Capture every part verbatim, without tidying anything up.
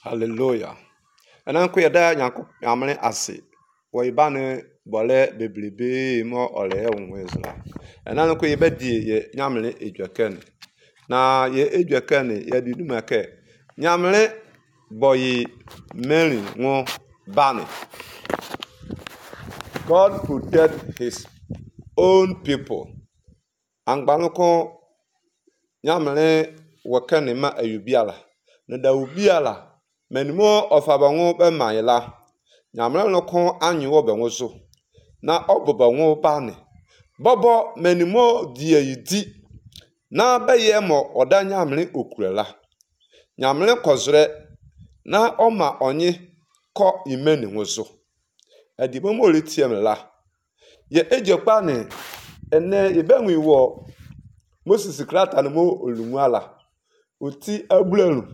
Hallelujah. Enan ku yada nyanko amene ase. Wo ibane bole beblebe mo ole onwezla. Enan ku yebedi ye nyamle edweken. Na ye edweken ye diduma ke. Nyamle boyi meri ngo bane. God protect his own people. Angbanoko nyamle wakane ma ayubiala. Na da ubiala menimo ofabanwo be mayela. Nyamle no kon anyiwo be nwoso. Na obobanwo bane. Bobo menimo die yidi. Na beye mo oda nyamle okurela. Nyamle kozre na oma onye ko imeni nwoso. Edibo mo letiemla. Ye ejekpa ne ene yebenwi wo Moses krata no mo olunwala. Oti ablelu.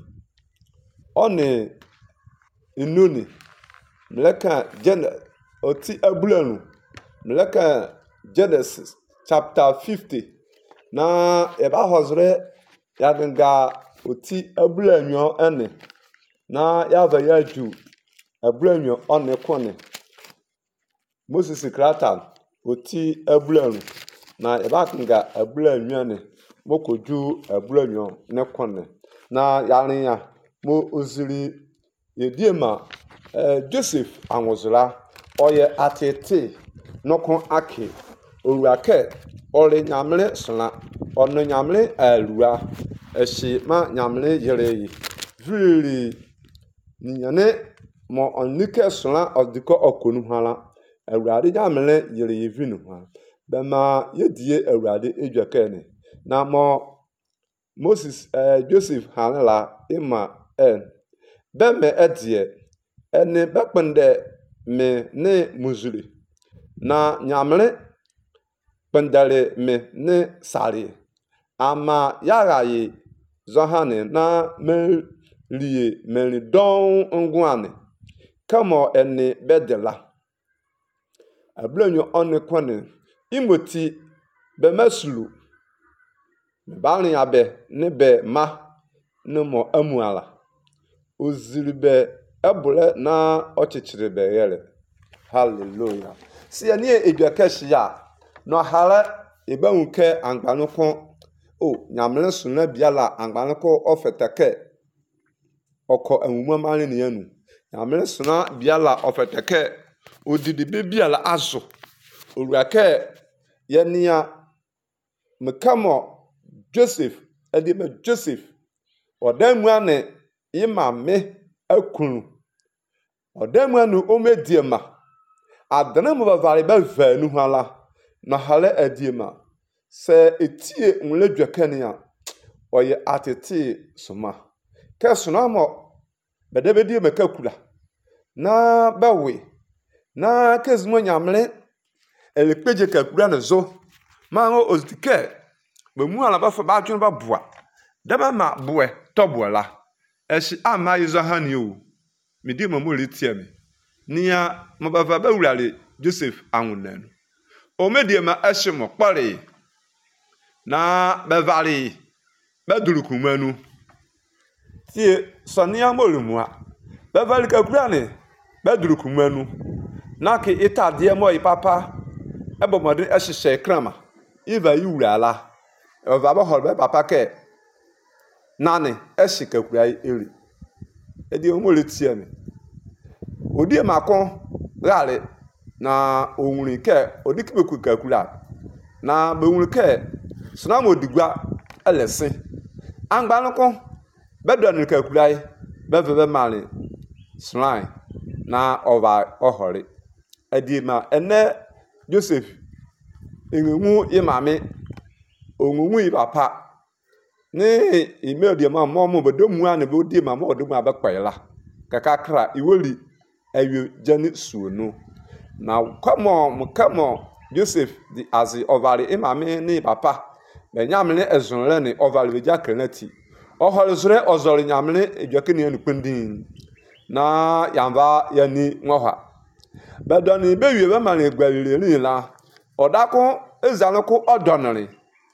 One inuni. Mleka Gen oti ablelu. Mleka Genesis chapter fifty. Na eba hozre yadenga oti ablenyo ene. Na yava yaju ablenyo one kone. Moses krata oti ablelu. Na eba kinga ablenyo ene. Mokoju ablenyo ne kone. Na yaren ya mo ozili yediema eh, Joseph anwozula oye atete nokon ake oruake ole nyamle sla ono nyamle alua eshi ma nyamle yereyi viri ninyane mo onike sla odiko okonu hala awurade nyamle yereyi vinu ha bema yedie awurade edwakene na mo Moses eh, Joseph hanela ima en beme edie ene bekpende me ne muzuri na nyamle pendale me ne sari ama yagayi zohane na me liye me don ngwane kamo ene bedela ablenyo one kwane imoti bemeslu bani abe ne be ma no mo amuala oziribe ebule na ochichiribe yele. Hallelujah. Si eni edwakashi ya no hala ebe unke angbanoko o nyamle suna biala angbanoko ofeteke oko enwuma mani ne yanu nyamle suna biala ofeteke odidi biala azo oruake yenia mekamo Joseph edime Joseph odamuane imame akunu odamuanu omediema adana mo bavare ba vanu hala na hala adiema se etie nledwakania oye atete soma kesona mo bedebedi makakula na bawe na kezmo nyamle elekpeje kakula nazo mango ozike bemu ala ba fa ba twon ba boa daba ma boe tobola eshi ama yizo hani o medi mamu letia me nia mabava ba wurale Joseph anwunanu o medie ma eshimo kpare na bevali badulukumanu tie sonia molumua bevali kakurane badulukumanu naki itade mo ipapa ebomode ehihye krama iva yiwurala ova ba holbe papa ke nane eshika kurai eri edi omoletia me odi makon rale na onwuri ke odikibeku kakula na bewuri ke sna modigwa elese angbanoko bedon kakulai bevebe mali slime na ova ohori edi ma ene Joseph enwu imame onwunwu papa ni ime de ma mo mo bodomu ane bo di ma mo odomu abekpela kakakra iwoli ayo jani suonu na come on come on Joseph the as ovary imame ni papa be nyamle ezunle ni ovary be jakrenati oholzure ozori nyamle ejwakeni anu pendin na yamba yani nwoha bedoni be wie be mane gwalire ni la odako ezanoko odonri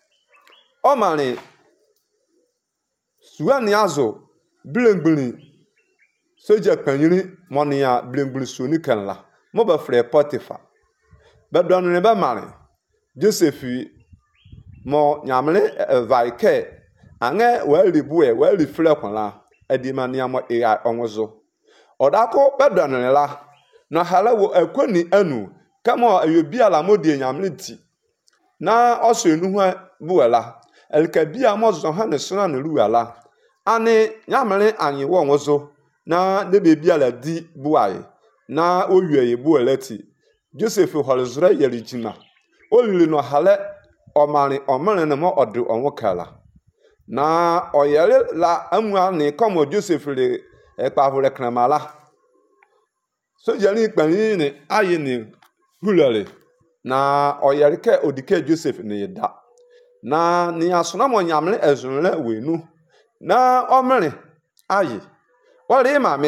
o mane suani azo blengbili soja panyini monia blengblusuni kanla mo ba frɛ Potifa ba donne ba mare Joseph mo nyamle vaike ange wali bue wali frɛ kwala adimania mo ea onwozo odako ba donne la no halawo akwani anu kama ayobi ala modie nyamle ti na oso enu ha buela elkabia mo zo ha ne sona ne ruala ane nyamle anyi wo onwozo na de bebi ala di buaye na owie buelati Joseph holzra yerijina olile no hale omani omane ne mo odu onwokala na oyele la amua ni komo Joseph le epavule kramala so jani kpani ni aye ni hulale na oyele ke odike Joseph ni da na ni asuna mo nyamle ezunle wenu na omere aye wale ma